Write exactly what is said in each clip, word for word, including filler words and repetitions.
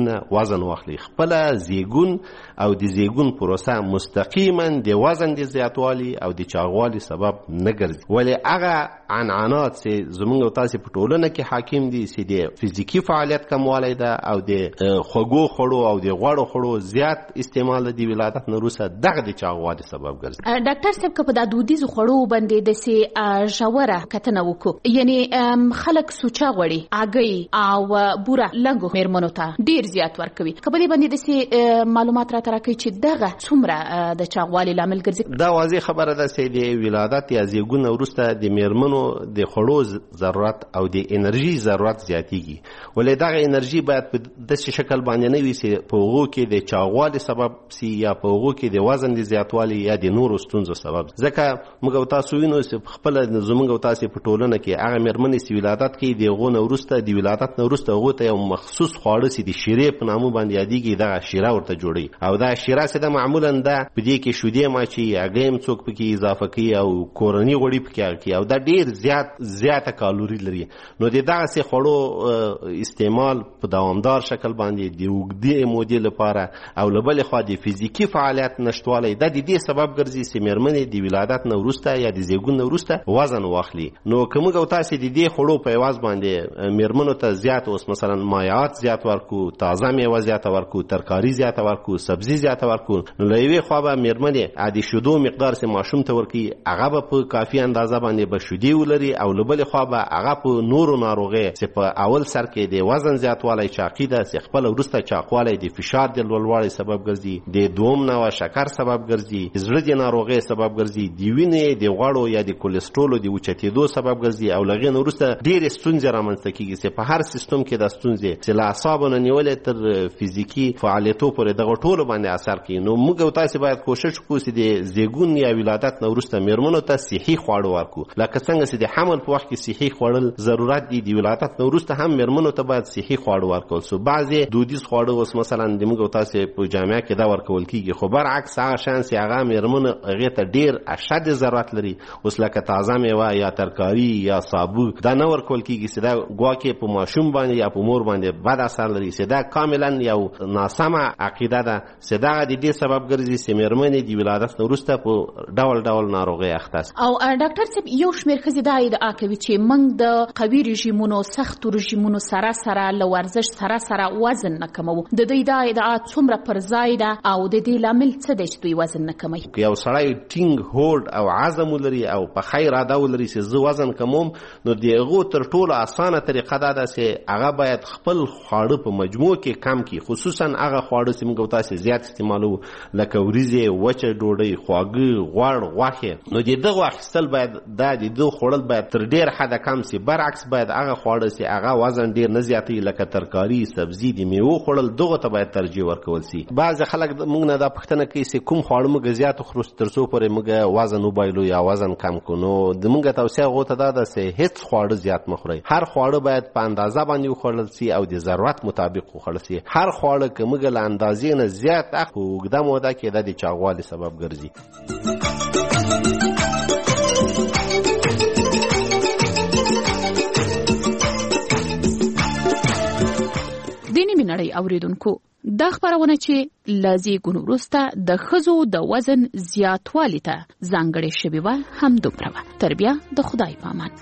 دننه وزن واخلي. خپله زیږون او د زیږون پروسه مستقیما د وزن د زیاتوالي او د چاغوالي سبب نه ګرځي، ولې هغه عنعنات چې زموږ او تاسې په ټولنه کې حاکم دي چې د فزیکي فعالیت کموالی ده او د خوږو خوړو او د غوړو خوړو زیات استعمال د ولادت نه وروسته دغه د چاغوالي سبب ګرځي. ډاکټر صاحب که په دا دودیزو خوړو باندې داسې ژوره کتنه وکړو، یعنې خلک سوچا غوړي، هګۍ او بوره لنګو مېرمنو ته ډېر زیات ورکوي، که په دې باندې داسې معلومات راته راکوي چې دغه څومره د چاغوالي لامل ګرځي؟ دا واضح خبره ده چې د ولادت یا زیږون وروسته د مېرمنو د خوړو ضرورت او د انرژي ضرورت زیاتیږي، ولې دغه انرژي باید په داسې شکل باندې نه وي چې په هغو کې د چاغوالي سبب سي یا په هغو کې د وزن د زیاتوالي یا د نورو ستونزو سبب. ځکه موږ او تاسو وینو چې خپله زموږ او تاسې په ټولنه کې هغه مېرمنې چې ولادت کوي د هغو نه وروسته د ولادت نه وروسته هغو ته یو مخصوص خواړه چې د شیرې په نامه باندې یادیږي دغه شیره ورته جوړوي، او دا شیره چې ده معمولا ده په دې کې شیدې ماچوي، هګۍ هم څوک پکې اضافه کوي او کورني غوړي پکې هغه کوي، او دا ډېر زیات زیاته کالوري لري. نو د دغسې خوړو استعمال په دوامدار شکل باندې د اوږدې مودې لپاره او له بلې خوا د فزیکي فعالیت نشتوالی دا د دې سبب ګرځي چې مېرمنې د ولادت نه وروسته یا د زیږون نه وروسته وزن واخلي. نو که موږ او تاسې د دې خوړو په عوض باندې مېرمنو ته زیات اوس مثلا مایعات زیات ورکو، تازه میوه زیاته ورکو، ترکاري زیاته ورکو، سبزي زیاته ورکو، نو له یوې خوا به مېرمنې د شیدو مقدار چې ماشوم ته ورکوي هغه به په کافي اندازه باندې به شیدې ولري، او له بلې خوا به هغه په نورو ناروغۍ چې په اول سر کې د وزن زیاتوالی چاقي ده چې خپله وروسته چاقوالی د فشار د لوړوالي سبب ګرځي، د دوم نوع شکر سبب ګرځي، د زړه د ناروغۍ سبب ګرځي، د وینې د غوړو یا د کولیسټرولو د اوچتېدو سبب ګرځي، او له هغې نه وروسته ډېرې ستونزې رامنځته کېږي چې په هر سیستم کې دا ستونزې چې له اعصابو نه نیولې تر فزیکي فعالیتو پورې دغه ټولو باندې اثر کوي. نو موږ او تاسې باید کوشش وکړو چې د زیږون یا ولادت نه وروسته مېرمنو ته صحي خواړه ورکړو، لکه څنګه چې د حمل په وخت کې صحي خوړل ضرورت دي، د ولادت نه وروسته هم مېرمنو ته باید صحي خواړه ورکول سو. بعضې دودیز خواړه اوس مثلا د موږ او تاسې په جامعه کې دا ورکول کېږي، خو برعکس هغه شیان چې هغه مېرمنو هغې ته ډېر اشد ضرورت لري، اوس لکه تازه میوه یا ترکاري یا سابو دا نه ورکول کېږي چې دا ګواکې په ماشوم باندې یا په مور باندې بد اثر لري، چې دا کاملا یو ناسمه عقیده ده چې دغه د دې سبب ګرځي چې مېرمنې د ولادت نه وروسته په ډول ډول ناروغۍ اخته سي. او ډاکټر صاحب یو شمېر ښځې دا ادعا کوي چې موږ د قوي رژیمونو سختو رژیمونو سره سره له ورزش سره سره وزن نه کموو. د دوی دا ادعا څومره پر ځای ده او د دې لامل څه دی چې دوی وزن نه کموي؟ یو سړی ټینګ هوډ او عزم ولري او په ښه اراده ولري چې زه وزن کموم، نو د هغو تر ټولو اسانه طریقه دا ده چې هغه باید خپل خواړه په مجموع کې کم کړي، خصوصا هغه خواړه چې موږ تاسې زیات استعمالوو لکه وریځې، وچه ډوډۍ، خواږه، غوړ، غوښې. نو د دغو اخیستل باید دا د دغو خوړل باید تر ډېر حده کم سي. برعکس باید هغه خواړه چې هغه وزن ډېر نه زیاتوي لکه ترکاري، سبزي، د میوو خوړل دغو ته باید ترجیح ورکول سي. بعضې خلک موږ نه دا پوښتنه کوي چې کوم خواړه موږ زیات وخورو تر څو پورې موږ وزن وبایلو یا وزن کم کړو. نو د موږ توصیه هغو ته دا ده چې هېڅ خواړه زیات مه خورئ، هر خواړه باید په اندازه باندې وخوړل سي او د ضرورت مطابق وخوړل سي. هر خواړه که موږ له اندازې نه زیات اخلو په اوږده موده کې دا د چاغوالي سبب ګرځي. د نیمې نړۍ اوریدونکو، دا خبرونه چې له زیږون وروسته د ښځو د وزن زیاتوالي ته ځانګړې شوې وه همدومره وه. تر بیا د خدای په امان.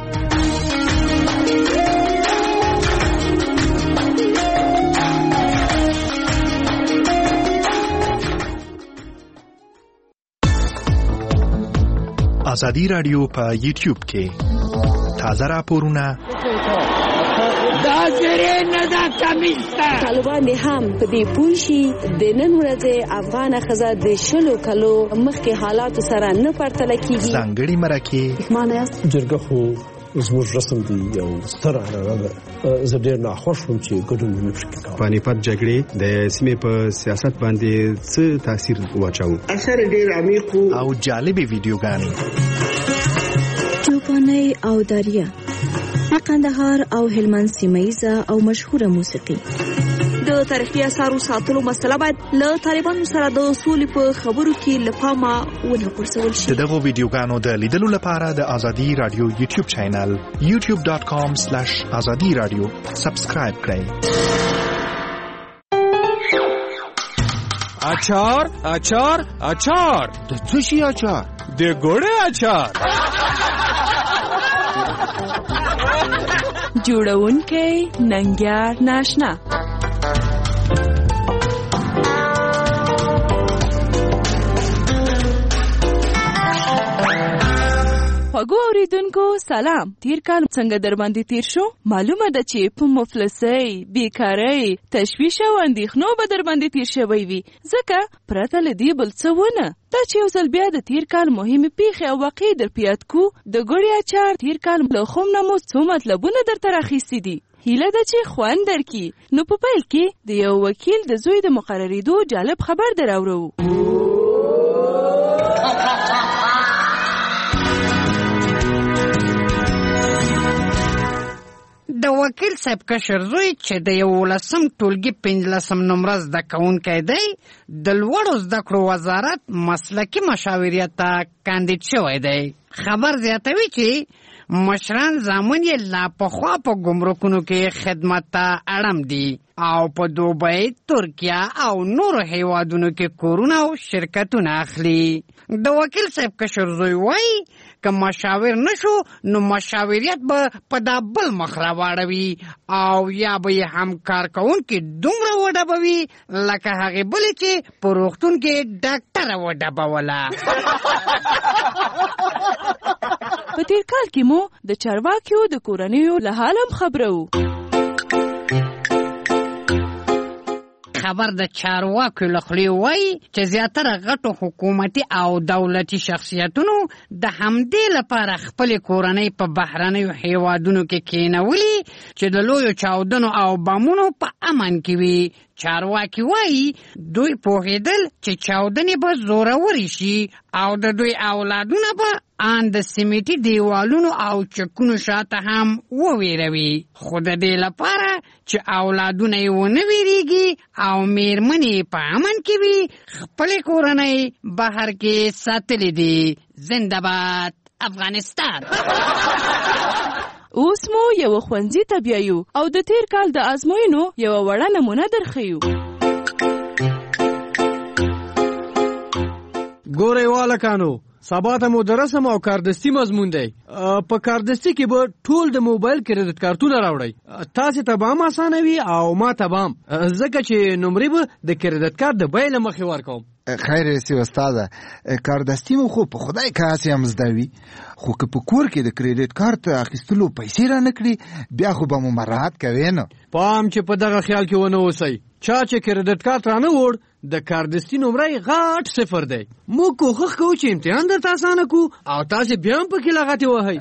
ازادي رادیو په یوټیوب کې تازه راپورونه دا زری نه دا کمیسته طالبان هم په دې پوه شي د نن ورځې افغان ښځه د شلو کلو مخکې حالاتو سره نه پرتله کیږي. ځانګړي مرکې معنی جرګه خو زموږ رسم دی یو ستر عنعنه ده. زه ډېر ناخوښ وم چې ګډون ونه شي کولی. پانیپت جګړې د سیمې په سیاست باندې څه تاثیر واچاوه؟ اثر ډېر عمیق او جالبې ویډیوګانې، چوپانۍ او دریا، قندهار او هلمند سیمه‌ییزه او مشهوره موسیقي. د تاریخي اثارو ساتلو مسله باید له طالبانو سره د سولې په خبرو کې له پامه ونه غورځول شي. د دغو ویډیوګانو د لیدلو لپاره د ازادي رادیو یوټیوب چینل یوټیوب ډاټ کام سلیش ازادي رادیو سبسکرایب کړئ. اچار اچار اچار د څه شي اچار؟ د ګوړې اچار. جوړونکی ننګیار ناشنا. خوږو اوریدونکو سلام. تیر کال څنګه در باندې تیر شو؟ معلومه ده چې په مفلسۍ، بیکارۍ، تشویش او اندېښنو به در باندې تیر شوی وي، ځکه پرته له دې بل څه ونه. دا چې یو ځل بیا د تیر کال مهمې پیښې او واقعې در په یاد کو. د ګوړې اچار تیر کال له خوم نه مو څو مطلبونه درته راخیستي دي. هیله ده چې خوند درکړي. نو په پیل کې د یو وکیل د زوی د مقرریدو جالب خبر در اورو. د وکیل صاحب کشر زوی چې د یولسم ټولګي پنځلسم نمره زده کوونکی دی، د لوړو زده کړو وزارت مسلکي مشاوریت ته کاندید شوی دی. خبر زیاتوي چې مشران زامن یې لا پخوا په ګمرکونو کې خدمت ته اړم دي او په دوبۍ، ترکیه او نورو هیوادونو کې کورونه او شرکتونه اخلي. د وکیل صاحب کشر زوی وایي که مشاور نشو نو مشاوریت به په دا بل مخ راواړوي او یا به یې همکار کوونکي دومره وډبوي لکه هغې بلې چې په روغتون کې ډاکټره وډبوله. په تیر کال کې مو د چارواکیو د کورنیو له حالم خبرو. خبر د چارواکو له خولې وایي چې زیاتره غټو حکومتي او دولتي شخصیتونو د همدې لپاره خپلې کورنۍ په بهرنیو هیوادونو کې کېنولي چې د لویو چاودنو او بمونو په امن کې وي. چارواکي وایي دوی پوهېدل چې چاودنې به زورورې شي او د دوی اولادونه به ان د سیمټي دیوالونو او چکونو شاته هم وویروي، خو د دې لپاره چې اولادونه یې ونه ویریږي او میرمنې په امن کې وي خپلې کورنۍ بهر کې ساتلې دي. زنده باد افغانستان. اوس مو یو ښوونځي ته بیایو او د تیر کال د ازموینو یو وړه نمونه درښیو. ګورئ والکانو، سبا ته مو د رسم او کاردستي مضمون دی. په کاردستي کې به ټول د موبایل کریډټ کارتونه راوړئ. تاسې ته به هم اسانه وي او ما ته به هم، ځکه چې نمرې به د کریډټ کارت د بیې له مخې ورکوم. خیر سی استاده، کاردستي مو خو په خدای کاسې هم زده وي، خو که په کور کې د کریډټ کارت اخیستلو پیسې را نه کړي بیا خو به مو مراعات کوې نه. پام چې په دغه خیال کې ونه اوسئ. چا چې کریډټ کارت را نه وړ د کاردستي نمره غټ صفر دی. موږ کوښښ کوو چې امتحان درته اسانه کړو او تاسې بیا هم پکې لغتې وهئ.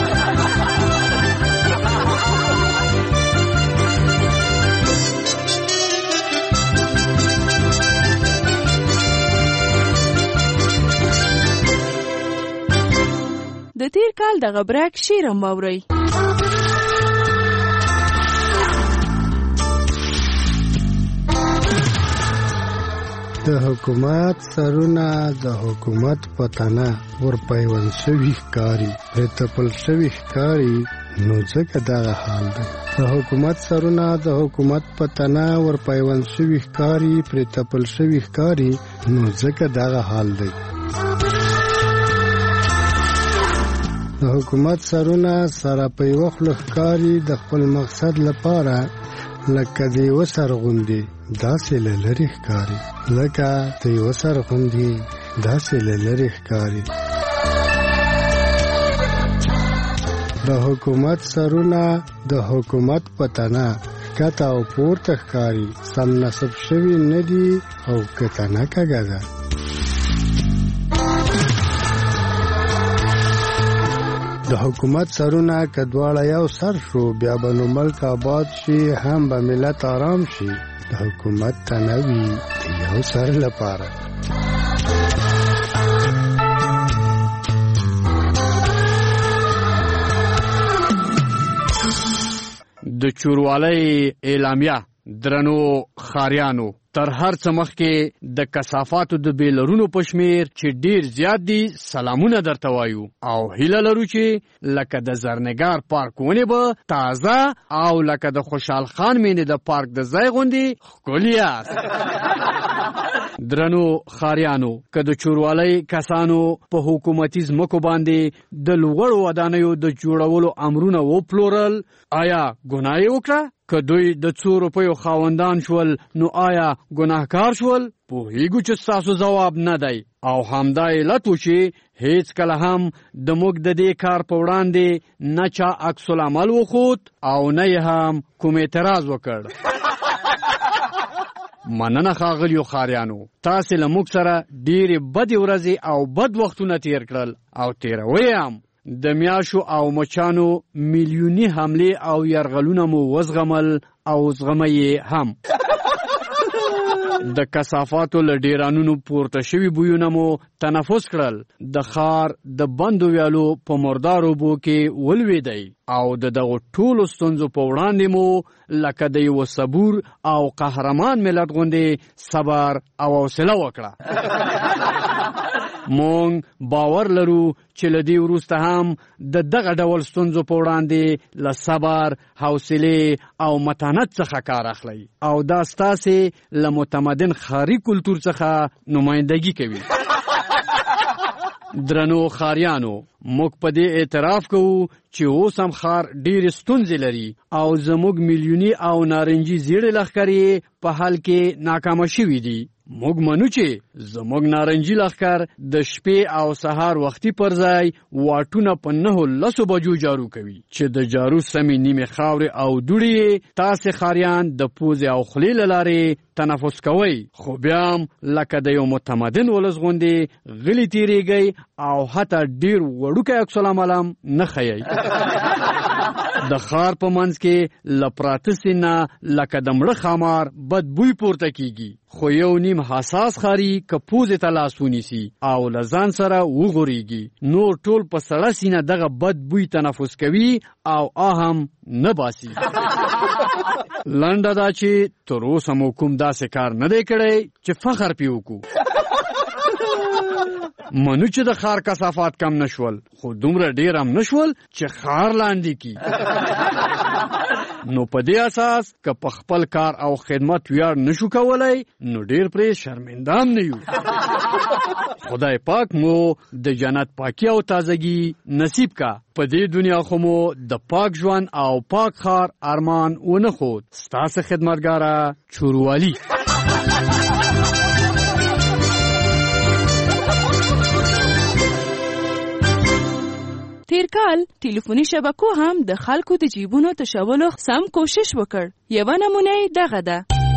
د تیر کال د غبرک شعر هم واورئ. د حکومت سرونه د حکومت په تنه ورپیوند شوي ښکاري، پرې تپل شوي ښکاري، نو ځکه دغه حال دی. د حکومت سرونه د حکومت په تنه ورپیوند شوي ښکاري، پرې تپل شوي ښکاري، نو ځکه دغه حال دی. د حکومت سرونه سره په یوه خوله ښکاري، د خپل مقصد لپاره لکه د یوه سر غوندې داسې له لرې ښکاري، لکه د یوه سر غوندې داسې له لرې ښکاري. د حکومت سرونه د حکومت په تنه ښکته او پورته ښکاري، سم نصب شوي نه دي او که تنه کږه ده. د حکومت سرونه که دواړه یو سر شو بیا به نو ملک آباد شي، هم به ملت آرام شي. د حکومت تنه وي د یو سر لپاره. د چوروالی اعلامیه درنو خاریانو تر هر څه مخکې د کثافاتو د بیلرونو په شمیر چې ډیر زیات دي سلامونه درته وایو او هیله لرو چې لکه د زرنګار پارک ونې به تازه او لکه د خوشحال خان مینې د پارک د ځای غوندې ښکلي یاست. درنو خاریانو که د چوروالی کسانو په حکومتي ځمکو باندې د لوړو ودانیو د جوړولو امرونه وپلورل، آیا ګناه یې وکړه؟ که دوی د څو روپیو خاوندان شول نو آیا ګناهکار شول؟ پوهیږو چې ستاسو ځواب نه دی، او همدا علت و چې هیڅ کله هم د موږ د دې کار په وړاندې نه چا عکس العمل وښود او نه یې هم کوم اعتراض وکړ. مننه ښاغلیو خاریانو، تاسې له موږ سره ډېرې بدې ورځې او بد وختونه تیر کړل او تیروي هم. د میاشو او مچانو میلیوني حملې او یرغلونه مو وزغمل او زغمه هم. د کثافاتو له ډیرانونو پورته شوي بویونه مو تنفس کړل، د ښار د بندو ویالو په مردارو اوبو کې ولوېدی او د دغو ټولو ستونزو په وړاندې مو لکه د یوه صبور او قهرمان ملت غوندې صبر او حوصله وکړه. مونږ باور لرو چې له دې وروسته هم د دغه ډول ستونزو په وړاندې له صبر، حوصلې او متانت څخه کار اخلئ او دا ستاسې له متمدن ښاري کلتور څخه نمایندګي کوي. درنو خاریانو، موږ په دې اعتراف کوو چې اوس هم ښار ډېرې ستونزې لري او زموږ میلیوني او نارنجي زیړې لښکرې په حل کې ناکامه شوي دي. موږ منو چې زموږ نارنجي لښکر د شپې او سهار وختي پر ځای واټونه په نهو لسو بجو جارو کوي چې د جارو سمې نیمې خاورې او دوړې تاسې خاریان د پوزې او خولې له لارې تنفس کوئ، خو بیا هم لکه د یو متمدن ولس غوندې غلي تېرېږئ او حتی ډېر وړوکی عکس العمل هم نه ښیئ. د ښار په منځ کې له پراته سینه لکه د مړه ښامار بد بوی پورته کیږي، خو یو نیم حساس ښاري که پوزې ته لاس ونیسي او له ځان سره وغورېږي نور ټول په سړه سینه دغه بد بوی تنفس کوي او آهم نه باسي. لنډه دا چې تر اوسه مو کوم داسې کار نه دی کړی چې فخر پې وکړو. منو چې د ښار کثافات کم نشول، خو دومره ډیر هم نشول چې ښار لاندې کی. نو په دې اساس که په خپل کار او خدمت ویاړ نشو کولای نو ډیر پرې شرمنده هم نه یو. خدای پاک مو د جنت پاکی او تازگی نصیب کا. په دې دنیا خو مو د پاک ژوند او پاک ښار ارمان ونه خود. ستاسو خدمتګاره چوروالی. تیر کال ټلیفوني شبکو هم د خلکو د جیبونو تشولو سم کوشش وکړ. یوه نمونه دغه ده.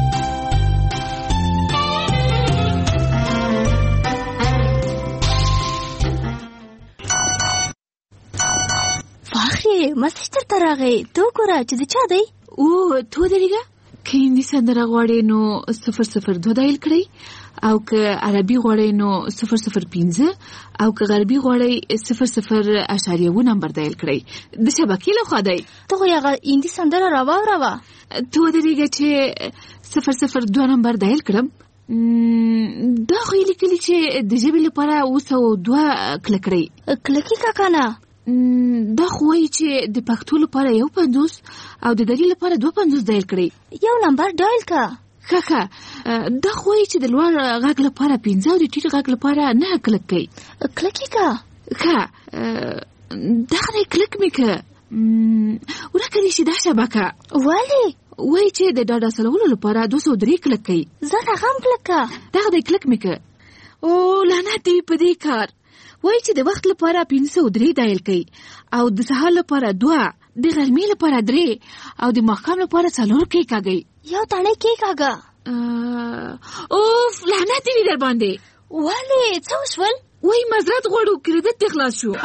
فاخرې مسج درته راغی، ته وګوره چې د چا دی. او تو درېږه که هندي سندره غواړې نو صفر صفر دوه دایل کړئ، او که عربي غواړئ نو صفر صفر پنځه، او که غربي غواړئ صفر صفر اشاریه اووه نمبر دایل کړئ. د شبکې له خوا دی. ته خو هغه هندي سندره راواوروه. تو درېږه چې صفر صفر دوه نمبر دایل کړم. دا خو یې لیکلي چې د ژبې لپاره اوه سوه دوه کلک کړئ. کلکي که که نه؟ دا خو وایي چې د پښتو لپاره یو پنځوس او د دري لپاره دوه پنځوس دایل کړئ. یو نمبر دایل که. ښه ښه. دا خو وایي چې د لوړ غږ لپاره پنځه او د ټیټ غږ لپاره نه کلک کوي. کلکې که. ښه. دغه دی کلک مې که. ورکه دې شي دا شبکه. ولې؟ وایي چې د ډاډا سلولو لپاره دوه سوه درې کلک کوي. زه هغه هم کلک که. دغه دی کلک مې که. او لعنت دې په دې کار. وایي چې د وخت لپاره پنځه سوه درې دایل کوي او د سهار لپاره دوه، د غرمې لپاره درې او د ماښام لپاره څلور کې کاږي. یو تڼۍ کې کاږه. اوف لعنت دې وي در باندې. ولې څه وشول؟ وایي معذرت غواړو کریډټ دې خلاص شو.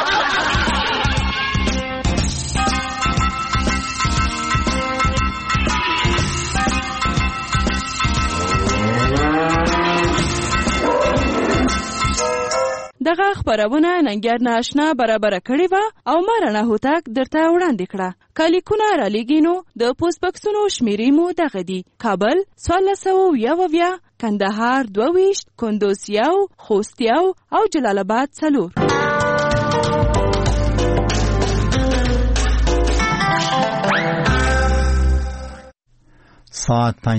دغه خبرونه ننګیار ناشنا برابر کړې وه او ما رڼا هوتک درته وړاندې کړه. کالیکونه رالیږي نو د پوسټ بکسونو شمیرې مو دغه دي: کابل څوارلس سوه اویا اویا، کندهار دوه ویشت، کندوز یو، خوست یو او جلال آباد څلور. ساعت